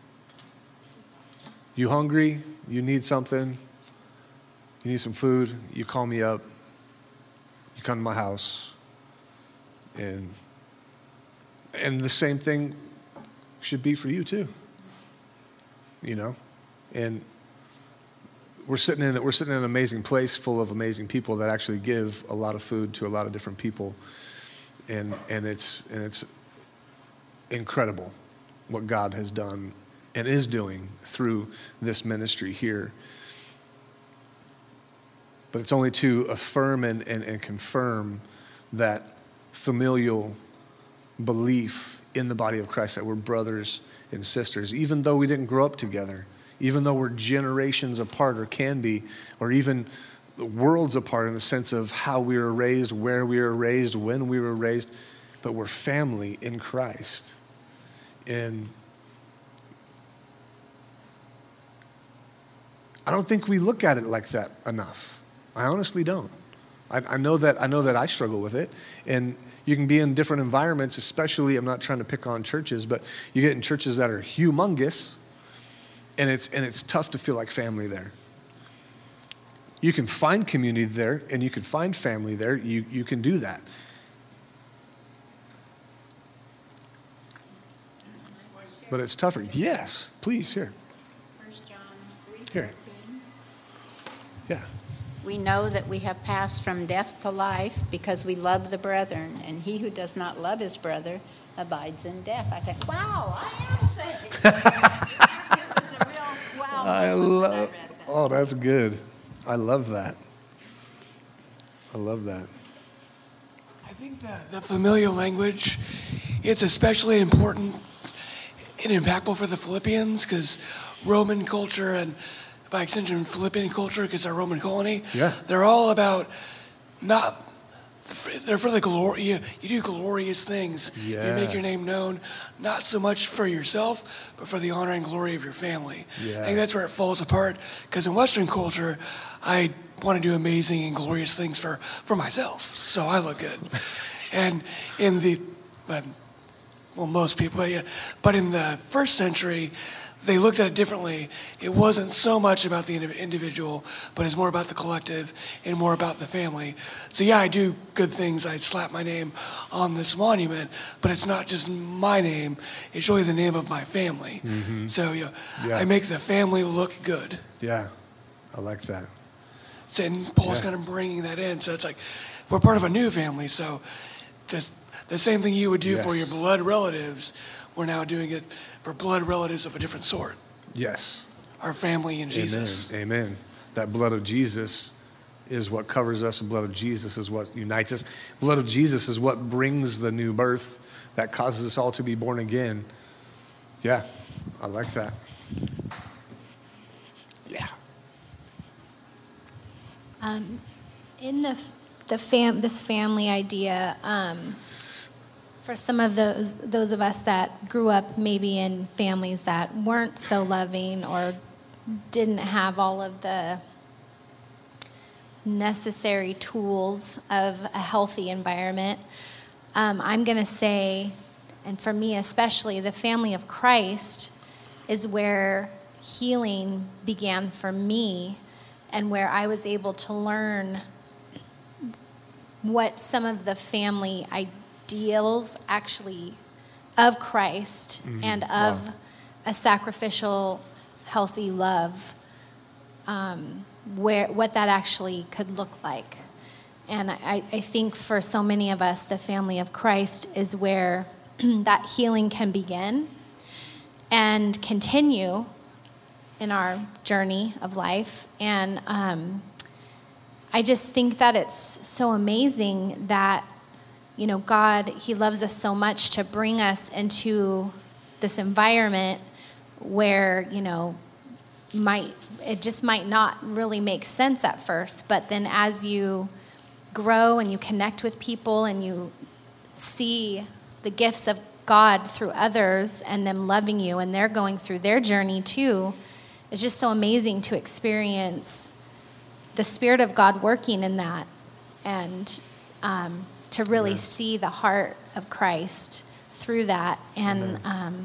You hungry? You need something? You need some food? You call me up. You come to my house. And and the same thing should be for you too. You know, and we're sitting in we're sitting in an amazing place full of amazing people that actually give a lot of food to a lot of different people, and and it's and it's incredible what God has done and is doing through this ministry here. But it's only to affirm and, and, and confirm that familial belief in the body of Christ, that we're brothers and sisters, even though we didn't grow up together, even though we're generations apart or can be, or even worlds apart in the sense of how we were raised, where we were raised, when we were raised, but we're family in Christ. And I don't think we look at it like that enough. I honestly don't. I, I know that I know that I struggle with it, and you can be in different environments, especially, I'm not trying to pick on churches, but you get in churches that are humongous, and it's and it's tough to feel like family there. You can find community there, and you can find family there. You you can do that. But it's tougher. Yes, please, here. First John three Here. thirteen. Yeah. We know that we have passed from death to life because we love the brethren, and he who does not love his brother abides in death. I think, wow, I am saved. It was a real wow. I moment when love. I read that. Oh, that's good. I love that. I love that. I think that the familial language, it's especially important and impactful for the Philippians because Roman culture and by extension Philippian culture because they're a Roman colony, yeah. they're all about not they're for the glory. You, you do glorious things. Yeah. You make your name known, not so much for yourself, but for the honor and glory of your family. Yeah. I think that's where it falls apart. Because in Western culture, I want to do amazing and glorious things for, for myself, so I look good. And in the, but, well, most people, but, yeah, but in the first century, they looked at it differently. It wasn't so much about the individual, but it's more about the collective and more about the family. So yeah, I do good things. I slap my name on this monument, but it's not just my name. It's really the name of my family. Mm-hmm. So yeah, Yeah. I make the family look good. Yeah, I like that. So, and Paul's Yeah. kind of bringing that in. So it's like, we're part of a new family. So just the same thing you would do for Yes. your blood relatives, we're now doing it for blood relatives of a different sort. Yes. Our family in Jesus. Amen. Amen. That blood of Jesus is what covers us. The blood of Jesus is what unites us. Blood of Jesus is what brings the new birth that causes us all to be born again. Yeah, I like that. Yeah. Um, in the the fam this family idea, um, for some of those those of us that grew up maybe in families that weren't so loving or didn't have all of the necessary tools of a healthy environment, um, I'm going to say, and for me especially, the family of Christ is where healing began for me, and where I was able to learn what some of the family ideals actually of Christ Mhm. and of Wow. a sacrificial, healthy love, um, where what that actually could look like. And I, I think for so many of us, the family of Christ is where that healing can begin and continue in our journey of life. And um, I just think that it's so amazing that, you know, God, he loves us so much to bring us into this environment where, you know, might it just might not really make sense at first, but then as you grow and you connect with people and you see the gifts of God through others and them loving you and they're going through their journey too, it's just so amazing to experience the Spirit of God working in that, and um, to really Amen. see the heart of Christ through that. And um,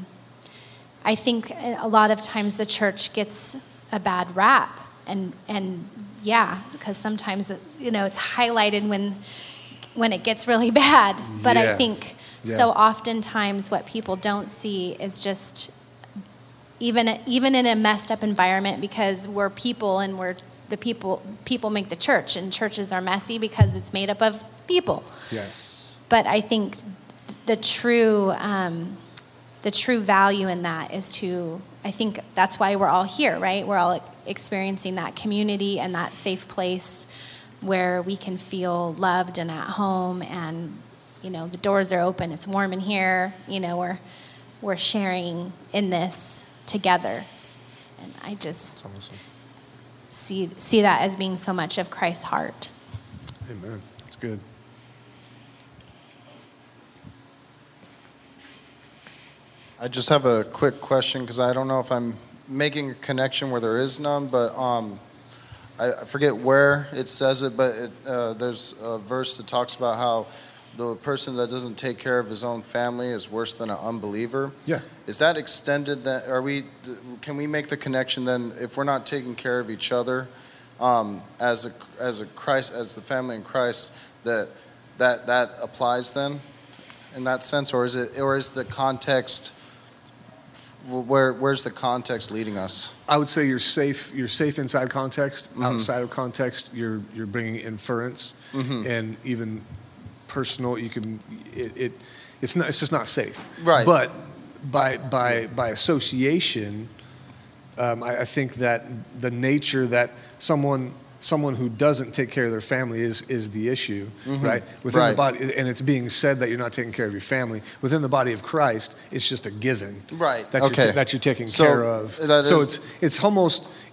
I think a lot of times the church gets a bad rap, and and yeah, because sometimes it, you know, it's highlighted when when it gets really bad. But I Yeah. think Yeah. so oftentimes what people don't see is just even even in a messed up environment, because we're people and we're the people people make the church, and churches are messy because it's made up of people. Yes. But I think the true um, the true value in that is to, I think that's why we're all here, right? We're all experiencing that community and that safe place where we can feel loved and at home, and you know, the doors are open, it's warm in here, you know, we're we're sharing in this together. And I just That's awesome. see see that as being so much of Christ's heart. Amen. That's good. I just have a quick question because I don't know if I'm making a connection where there is none, but um, I I forget where it says it, but it, uh, there's a verse that talks about how the person that doesn't take care of his own family is worse than an unbeliever. Yeah. Is that extended? That are we? Can we make the connection then? If we're not taking care of each other um, as a as a Christ as the family in Christ, that that that applies then in that sense, or is it or is the context? Where where's the context leading us? I would say you're safe. You're safe inside context. Mhm. Outside of context, you're you're bringing inference Mhm. and even personal. You can it, it it's not it's just not safe. Right. But by by by association, um, I, I think that the nature that someone someone who doesn't take care of their family is is the issue, Mhm. right? Within Right. the body, and it's being said that you're not taking care of your family. Within the body of Christ, it's just a given. Right. That Okay. you're, that you're taking So, care of. that so is- it's it's almost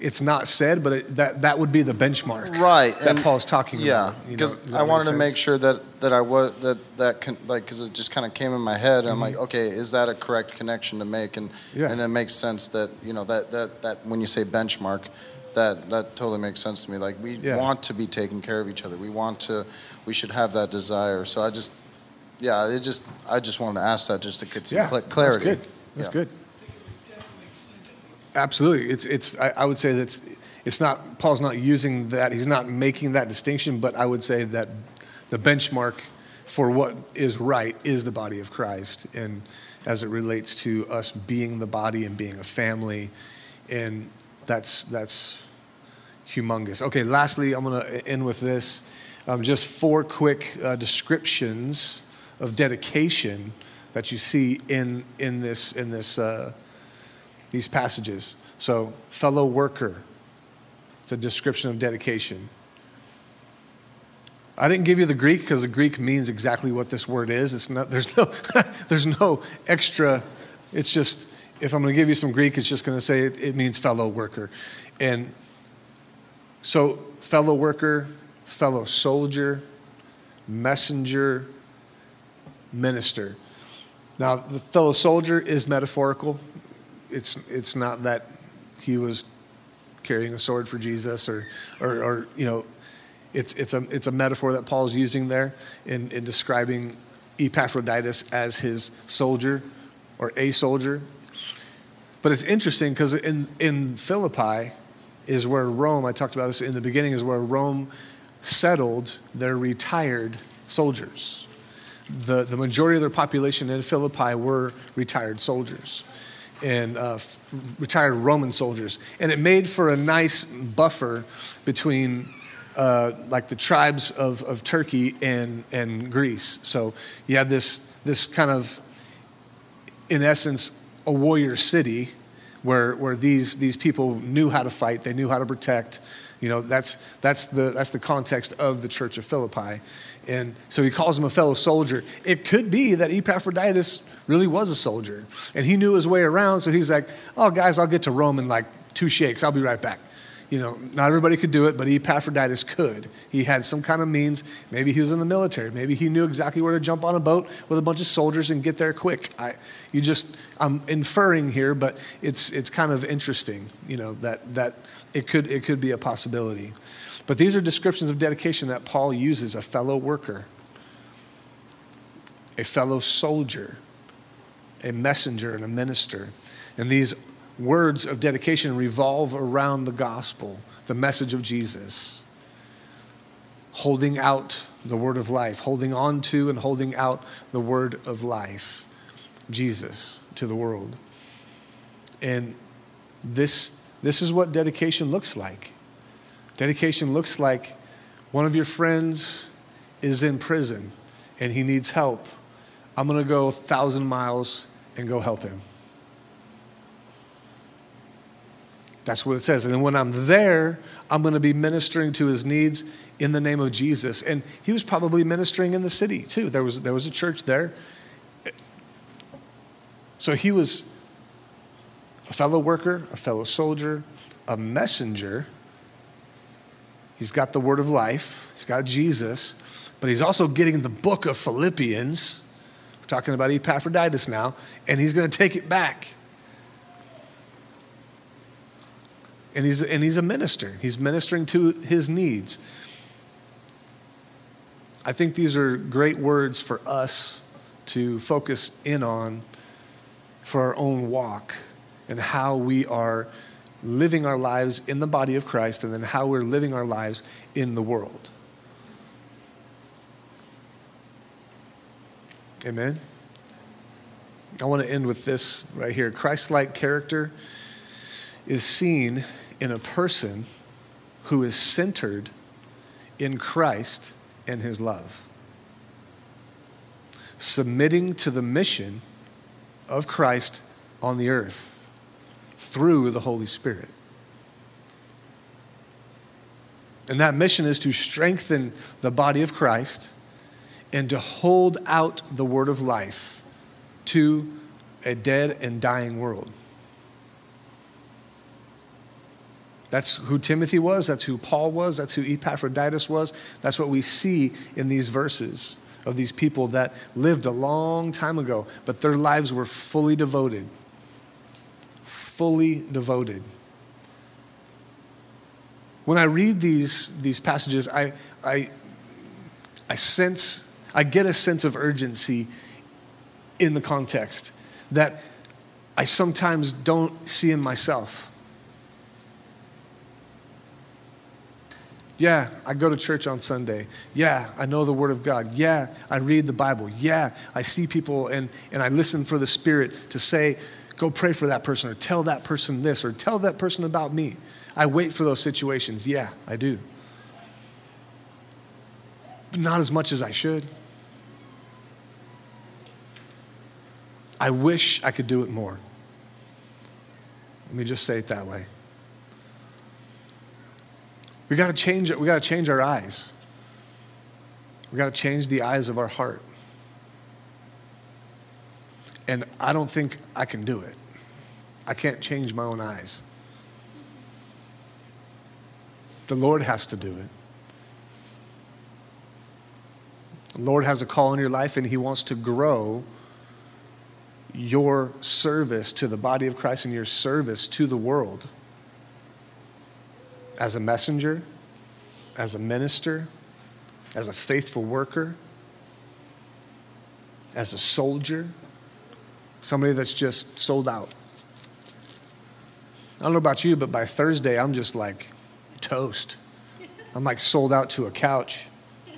it's not said, but it, that that would be the benchmark, Right, That and- Paul's talking Yeah, about. you know, because does that I wanted to sense? make sure that, that I was, that, that, con- like, because it just kind of came in my head, and I'm like, okay, is that a correct connection to make? And, Mm-hmm. Yeah. and it makes sense that, you know, that, that, that, when you say benchmark, that, that totally makes sense to me. Like, we Yeah. want to be taking care of each other. We want to, we should have that desire. So I just, yeah, it just, I just wanted to ask that just to get some Yeah, cl- clarity. That's good. That's Yeah. good. Absolutely. It's, it's, I, I would say that's, it's not, Paul's not using that, he's not making that distinction, but I would say that the benchmark for what is right is the body of Christ. And as it relates to us being the body and being a family, and that's, that's humongous. Okay, lastly, I'm going to end with this. Um, just four quick uh, descriptions of dedication that you see in, in this, in this, uh, these passages. So, fellow worker, it's a description of dedication. I didn't give you the Greek because the Greek means exactly what this word is. It's not, there's no, there's no extra, it's just, if I'm going to give you some Greek, it's just going to say it, it means fellow worker. And so, fellow worker, fellow soldier, messenger, minister. Now, the fellow soldier is metaphorical. It's it's not that he was carrying a sword for Jesus, or or, or you know, it's it's a it's a metaphor that Paul's using there in, in describing Epaphroditus as his soldier or a soldier. But it's interesting because in in Philippi is where Rome, I talked about this in the beginning, is where Rome settled their retired soldiers. The, the majority of their population in Philippi were retired soldiers and uh, f- retired Roman soldiers. And it made for a nice buffer between uh, like the tribes of, of Turkey and, and Greece. So you had this, this kind of, in essence, a warrior city where, where these, these people knew how to fight, they knew how to protect. You know, that's, that's, the, that's the context of the church of Philippi. And so he calls him a fellow soldier. It could be that Epaphroditus really was a soldier, and he knew his way around, so he's like, oh, guys, I'll get to Rome in like two shakes. I'll be right back. You know, not everybody could do it, but Epaphroditus could. He had some kind of means. Maybe he was in the military. Maybe he knew exactly where to jump on a boat with a bunch of soldiers and get there quick. I, you just, I'm inferring here, but it's it's kind of interesting, you know, that that it could it could be a possibility. But these are descriptions of dedication that Paul uses: a fellow worker, a fellow soldier, a messenger, and a minister. And these words of dedication revolve around the gospel, the message of Jesus, holding out the word of life, holding on to and holding out the word of life, Jesus, to the world. And this, this is what dedication looks like. Dedication looks like one of your friends is in prison and he needs help. I'm going to go a thousand miles and go help him. That's what it says. And then when I'm there, I'm going to be ministering to his needs in the name of Jesus. And he was probably ministering in the city too. There was, there was a church there. So he was a fellow worker, a fellow soldier, a messenger. He's got the word of life. He's got Jesus. But he's also getting the book of Philippians. We're talking about Epaphroditus now. And he's going to take it back. And he's, and he's a minister. He's ministering to his needs. I think these are great words for us to focus in on for our own walk and how we are living our lives in the body of Christ, and then how we're living our lives in the world. Amen? I want to end with this right here. Christ-like character is seen in a person who is centered in Christ and his love, submitting to the mission of Christ on the earth through the Holy Spirit. And that mission is to strengthen the body of Christ and to hold out the word of life to a dead and dying world. That's who Timothy was. That's who Paul was. That's who Epaphroditus was. That's what we see in these verses of these people that lived a long time ago, but their lives were fully devoted. Fully devoted. When I read these, these passages, I, I, I sense, I get a sense of urgency in the context that I sometimes don't see in myself. Yeah, I go to church on Sunday. Yeah, I know the Word of God. Yeah, I read the Bible. Yeah, I see people and, and I listen for the Spirit to say, go pray for that person, or tell that person this, or tell that person about me. I wait for those situations. Yeah, I do. But not as much as I should. I wish I could do it more. Let me just say it that way. We got to change it. We got to change our eyes. We got to change the eyes of our heart. And I don't think I can do it. I can't change my own eyes. The Lord has to do it. The Lord has a call in your life, and He wants to grow your service to the body of Christ and your service to the world as a messenger, as a minister, as a faithful worker, as a soldier, somebody that's just sold out. I don't know about you, but by Thursday, I'm just like toast. I'm like sold out to a couch.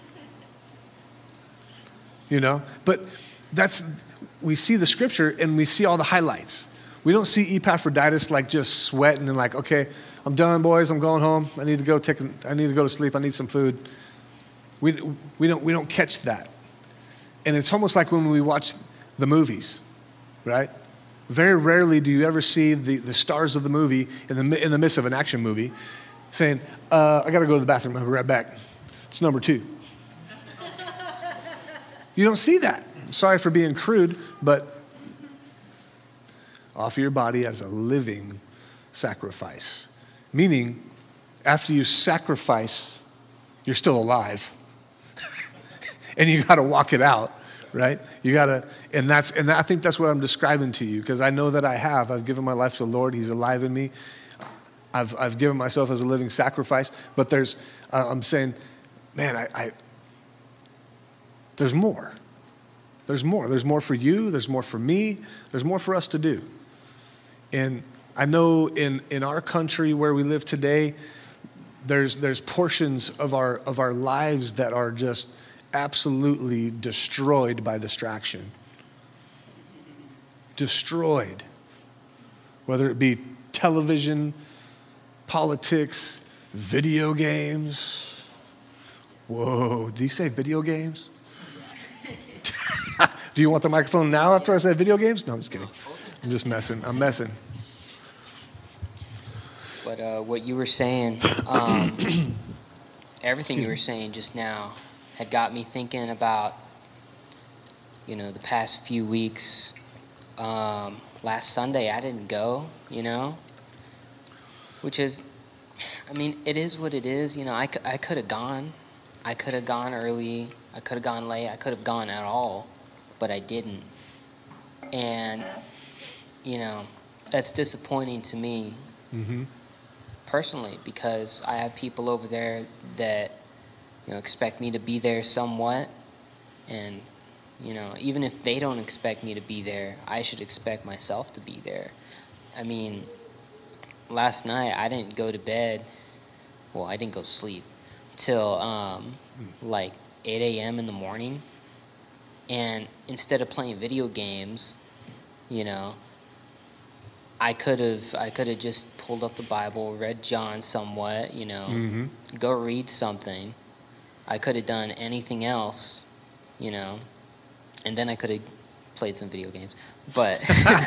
You know? But that's, we see the scripture and we see all the highlights. We don't see Epaphroditus like just sweating and like, okay, I'm done, boys. I'm going home. I need to go take. A, I need to go to sleep. I need some food. We we don't we don't catch that, and it's almost like when we watch the movies, right? Very rarely do you ever see the, the stars of the movie in the in the midst of an action movie, saying, uh, "I got to go to the bathroom. I'll be right back. It's number two." You don't see that. I'm sorry for being crude, but offer your body as a living sacrifice. Meaning, after you sacrifice, you're still alive. And you got to walk it out, right? You got to, and that's, and I think that's what I'm describing to you, because I know that I have. I've given my life to the Lord. He's alive in me. I've, I've given myself as a living sacrifice. But there's, uh, I'm saying, man, I, I, there's more. There's more. There's more for you. There's more for me. There's more for us to do. And I know in, in our country where we live today, there's there's portions of our of our lives that are just absolutely destroyed by distraction. Destroyed. Whether it be television, politics, video games. Whoa, did you say video games? Do you want the microphone now after I said video games? No, I'm just kidding. I'm just messing. I'm messing. But uh, what you were saying, um, everything you were saying just now had got me thinking about, you know, the past few weeks. Um, last Sunday, I didn't go, you know, which is, I mean, it is what it is. You know, I, I could have gone. I could have gone early. I could have gone late. I could have gone at all, but I didn't. And, you know, that's disappointing to me. Mm-hmm. Personally, because I have people over there that, you know, expect me to be there somewhat, and, you know, even if they don't expect me to be there, I should expect myself to be there. I mean, last night I didn't go to bed, well, I didn't go to sleep till um, like eight a.m. in the morning, and instead of playing video games, you know, I could have I could have just pulled up the Bible, read John somewhat, you know, mm-hmm. go read something. I could have done anything else, you know, and then I could have played some video games. But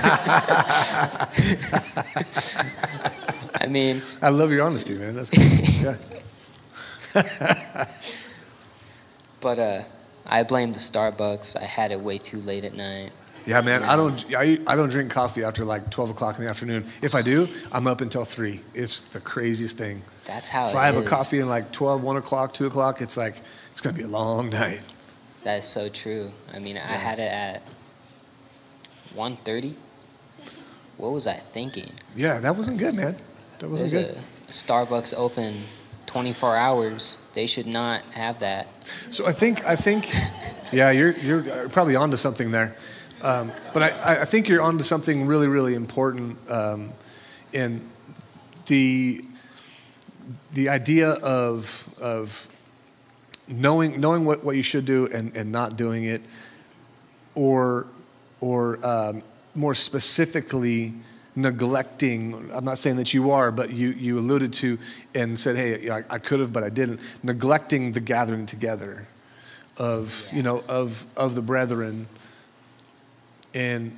I mean, I love your honesty, man. That's good. Yeah. But uh, I blame the Starbucks. I had it way too late at night. Yeah, man, I don't I, I don't drink coffee after like twelve o'clock in the afternoon. If I do, I'm up until three. It's the craziest thing. That's how if it I have is. a coffee in like twelve, one o'clock, two o'clock, it's like, it's going to be a long night. That is so true. I mean, I had it at one thirty. What was I thinking? Yeah, that wasn't good, man. That wasn't There's good. a Starbucks open twenty-four hours. They should not have that. So I think, I think, yeah, you're you're probably onto something there. Um, but I, I think you're onto something really, really important um, in the the idea of of knowing knowing what, what you should do and, and not doing it, or or um, more specifically neglecting. I'm not saying that you are, but you you alluded to and said, hey, I, I could have, but I didn't. Neglecting the gathering together of you know of of the brethren. And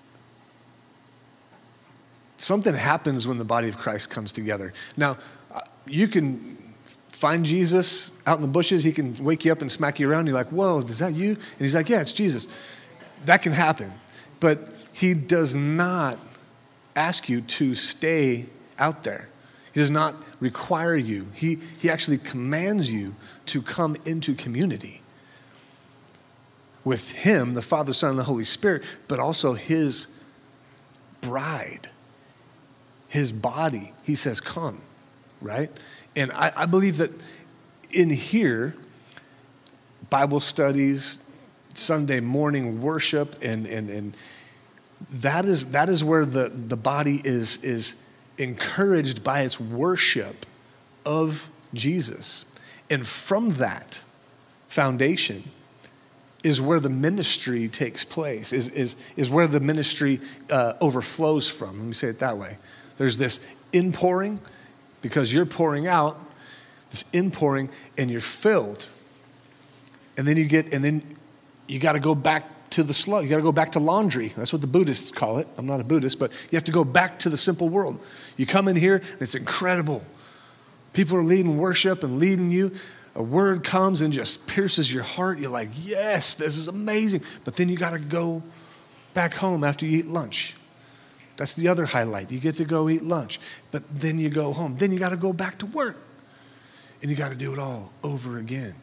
something happens when the body of Christ comes together. Now, you can find Jesus out in the bushes. He can wake you up and smack you around. You're like, whoa, is that you? And he's like, yeah, it's Jesus. That can happen. But he does not ask you to stay out there. He does not require you. He, he actually commands you to come into community with him, the Father, Son, and the Holy Spirit, but also his bride, his body. He says, come, right? And I, I believe that in here, Bible studies, Sunday morning worship, and and and that is that is where the, the body is is encouraged by its worship of Jesus. And from that foundation is where the ministry takes place, is, is, is where the ministry uh, overflows from. Let me say it that way. There's this inpouring because you're pouring out, this inpouring, and you're filled. And then you get, and then you got to go back to the slow. You got to go back to laundry. That's what the Buddhists call it. I'm not a Buddhist, but you have to go back to the simple world. You come in here, and it's incredible. People are leading worship and leading you. A word comes and just pierces your heart. You're like, yes, this is amazing. But then you got to go back home after you eat lunch. That's the other highlight. You get to go eat lunch. But then you go home. Then you got to go back to work. And you got to do it all over again.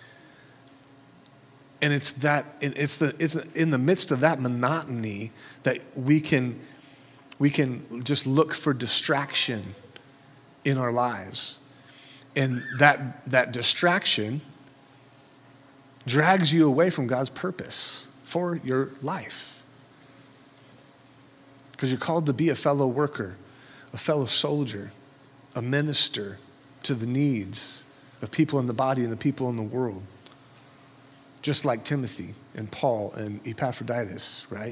And it's that it's the it's in the midst of that monotony that we can we can just look for distraction in our lives. And that that distraction drags you away from God's purpose for your life. Because you're called to be a fellow worker, a fellow soldier, a minister to the needs of people in the body and the people in the world. Just like Timothy and Paul and Epaphroditus, right?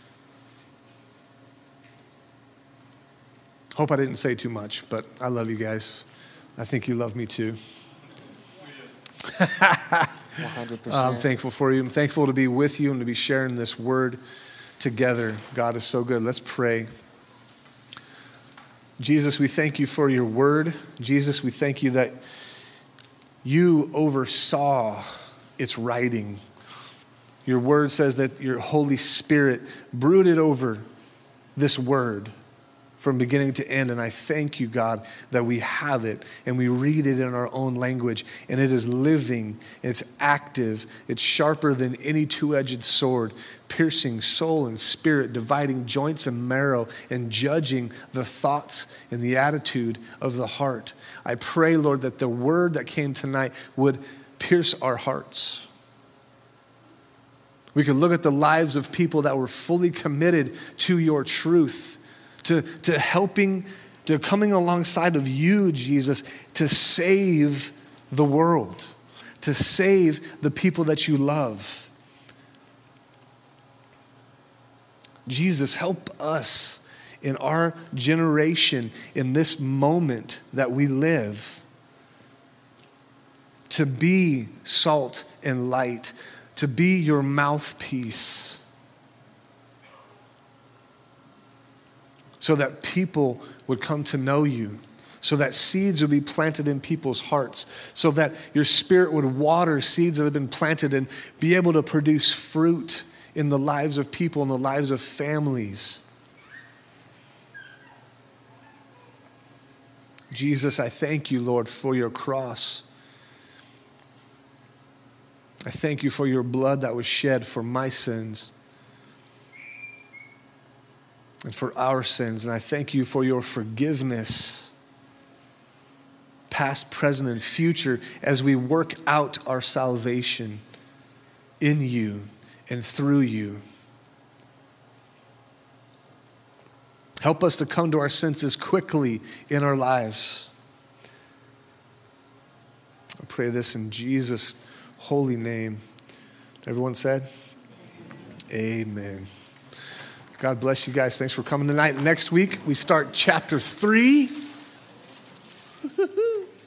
Hope I didn't say too much, but I love you guys. I think you love me too. one hundred percent. I'm thankful for you. I'm thankful to be with you and to be sharing this word together. God is so good. Let's pray. Jesus, we thank you for your word. Jesus, we thank you that you oversaw its writing. Your word says that your Holy Spirit brooded over this word from beginning to end. And I thank you, God, that we have it and we read it in our own language. And it is living, it's active, it's sharper than any two-edged sword, piercing soul and spirit, dividing joints and marrow, and judging the thoughts and the attitude of the heart. I pray, Lord, that the word that came tonight would pierce our hearts. We could look at the lives of people that were fully committed to your truth, to, to helping, to coming alongside of you, Jesus, to save the world, to save the people that you love. Jesus, help us in our generation, in this moment that we live, to be salt and light, to be your mouthpiece, so that people would come to know you, so that seeds would be planted in people's hearts, so that your Spirit would water seeds that have been planted and be able to produce fruit in the lives of people, in the lives of families. Jesus, I thank you, Lord, for your cross. I thank you for your blood that was shed for my sins and for our sins. And I thank you for your forgiveness, past, present, and future, as we work out our salvation in you and through you. Help us to come to our senses quickly in our lives. I pray this in Jesus' holy name. Everyone said? Amen. God bless you guys. Thanks for coming tonight. Next week, we start chapter three.